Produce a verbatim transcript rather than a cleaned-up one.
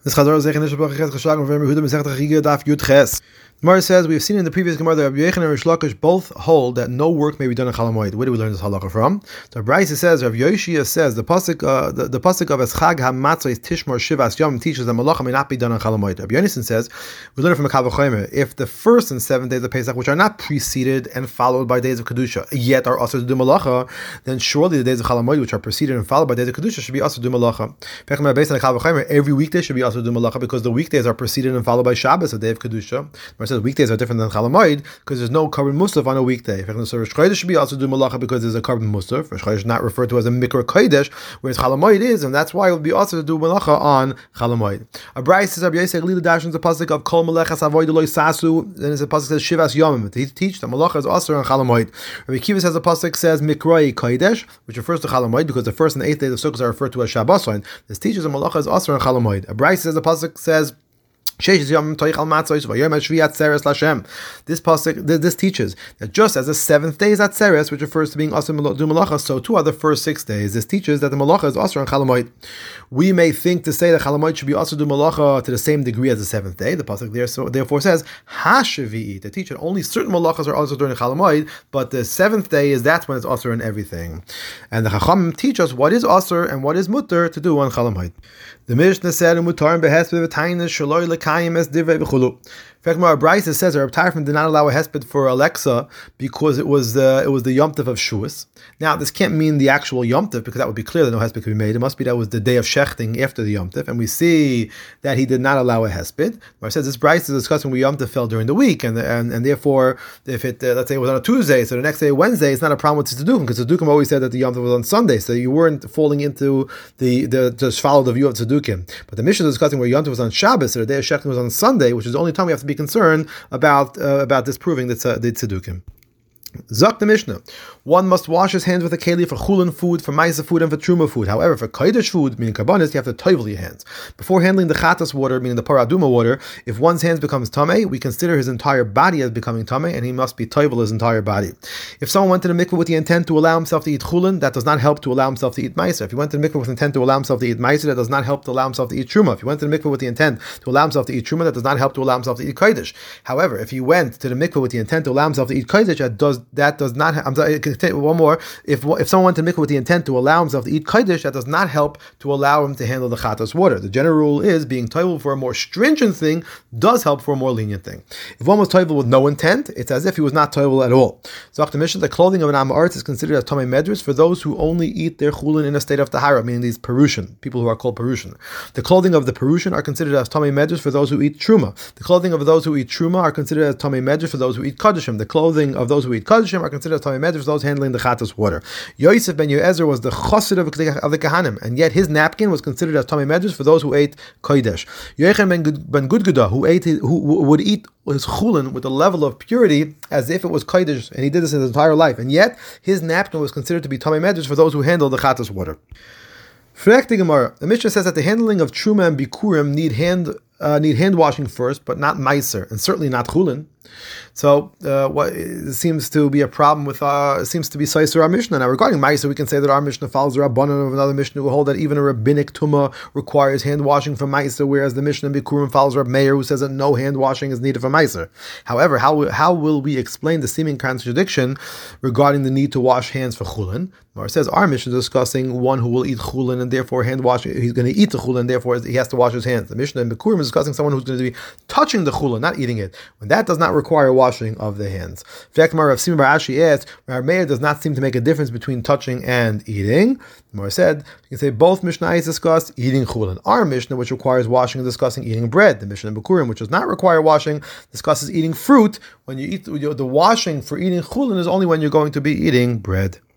This Chazor Zeh Nishah Baruch Ches Chashag November Yehuda Masechet Chagiga Daf Yud Ches. Gemara says we have seen in the previous Gemara that Rabbi Yochanan and Rish Lakish both hold that no work may be done in Chol Hamoed. Where do we learn this halacha from? So Brisa says, Rabbi Yoshia says the pasuk uh, the, the pasuk of Eschag HaMatzah is Tishmor Shivas Yom teaches that malacha may not be done in Chol Hamoed. Rabbi Yonason says we learn it from a Kal V'chomer. If the first and seventh days of Pesach, which are not preceded and followed by days of Kedusha, yet are also to do malacha, then surely the days of Chol Hamoed, which are preceded and followed by days of Kedusha, should be also to do malacha. Based on the Kal V'chomer, every weekday should be also to do malacha because the weekdays are preceded and followed by Shabbos, a day of Kedusha. It says weekdays are different than Chol Hamoed because there's no carbon musaf on a weekday. So Rosh Chodesh should be also do malacha because there's a carbon musaf. Rosh Chodesh is not referred to as a mikra kodesh, whereas Chol Hamoed is, and that's why it would be also to do malacha on Chol Hamoed. A Brisa says Rabbi Yosef Lila Dash in the pasuk of Kol Melechas Avoid Eloi Sasu. Then it's a pasuk says Shivas Yomim. He teach that malacha is also on Chol Hamoed. Rabbi Kiva says the pasuk says Mikroi Kodesh, which refers to Chol Hamoed because the first and eighth days of Sukkot are referred to as Shabbos. This teaches that malacha is also on Chol Hamoed. A Brisa says the pasuk says This pasuk, this teaches that just as the seventh day is Atzeres, which refers to being also do malacha, so too are the first six days. This teaches that the malacha is also on Chol Hamoed. We may think to say that Chol Hamoed should be also do malacha to the same degree as the seventh day. The pasuk there so therefore says Hashavi to teach that only certain malachas are also during Chol Hamoed, but the seventh day is that's when it's also in everything. And the Chachamim teach us what is also and what is mutter to do on Chol Hamoed. The Mishnah said, "Mutar behesped v'tainis shaloi lekayim es divrei v'chulu." In fact, Mar Brisa says that Reb Tarfon did not allow a hesped for Alexa because it was the it was the Yom Tov of Shuas. Now, this can't mean the actual Yom Tov because that would be clear that no hesped could be made. It must be that was the day of shechting after the Yom Tov, and we see that he did not allow a hesped. Mar says this Brisa is discussing where Yom Tov fell during the week, and and, and therefore, if it uh, let's say it was on a Tuesday, so the next day Wednesday, it's not a problem with Tzedukim because Tzedukim always said that the Yom Tov was on Sunday, so you weren't falling into the the just follow the view of Tzedukim. But the Mishnah is discussing where Yom Tov was on Shabbos, so the day of shechting was on Sunday, which is the only time we have to be concerned about uh, about disproving the, the Tzedukim. Zok the Mishnah. One must wash his hands with a keli for chulin food, for ma'isa food, and for truma food. However, for kodesh food, meaning karbanis, you have to toivel your hands. Before handling the chatas water, meaning the paraduma water, if one's hands becomes tamei, we consider his entire body as becoming tamei, and he must be toivel his entire body. If someone went to the mikveh with the intent to allow himself to eat chulin, that does not help to allow himself to eat ma'isa. If he went to the mikveh with the intent to allow himself to eat ma'isa, that does not help to allow himself to eat truma. If he went to the mikveh with the intent to allow himself to eat truma, that does not help to allow himself to eat kodesh. However, if he went to the mikveh with the intent to allow himself to eat kodesh, that does that does not. I'm sorry, one more. If if someone went to mikveh with the intent to allow himself to eat kodesh, that does not help to allow him to handle the chatas water. The general rule is being toivel for a more stringent thing does help for a more lenient thing. If one was toivel with no intent, it's as if he was not toivel at all. So after mission, the clothing of an am arts is considered as tamei medrus for those who only eat their chulin in a state of tahara, meaning these perushin, people who are called perushin. The clothing of the perushin are considered as tamei medrus for those who eat truma. The clothing of those who eat truma are considered as tamei medrus for those who eat kodeshim. The clothing of those who eat kodeshim are considered as tamei medrus for those handling the chatas water. Yosef ben Yoezer was the chassid of, of the Kahanim, and yet his napkin was considered as tamei medrus for those who ate kodesh. Yochanan ben Gudguda, who ate his, who would eat his chulin with a level of purity as if it was kodesh, and he did this his entire life, and yet his napkin was considered to be tamei medrus for those who handle the chatas water. The Mishnah says that the handling of truma and bikurim need hand uh, need hand washing first, but not meiser, and certainly not chulin. So, uh, what it seems to be a problem with, uh, it seems to be Saiser our Mishnah. Now, regarding Ma'aser, we can say that our Mishnah follows the Rabbanan of another Mishnah who hold that even a rabbinic Tumah requires hand washing for Ma'aser, whereas the Mishnah in Bikurim follows Rab Meir who says that no hand washing is needed for Ma'aser. However, how, how will we explain the seeming contradiction regarding the need to wash hands for Chulin? Mar says our Mishnah is discussing one who will eat Chulin and therefore hand washing, he's going to eat the Chulin and therefore he has to wash his hands. The Mishnah in Bikurim is discussing someone who's going to be touching the Chulin, not eating it. When that does not require washing of the hands. In fact, Mar Rav Simon bar Ashi asks, Rav Meir does not seem to make a difference between touching and eating. Mar said, you can say both Mishnahs discuss eating chulin. Our Mishnah, which requires washing, is discussing eating bread. The Mishnah in Bikurim, which does not require washing, discusses eating fruit. When you eat, the washing for eating chulin is only when you're going to be eating bread.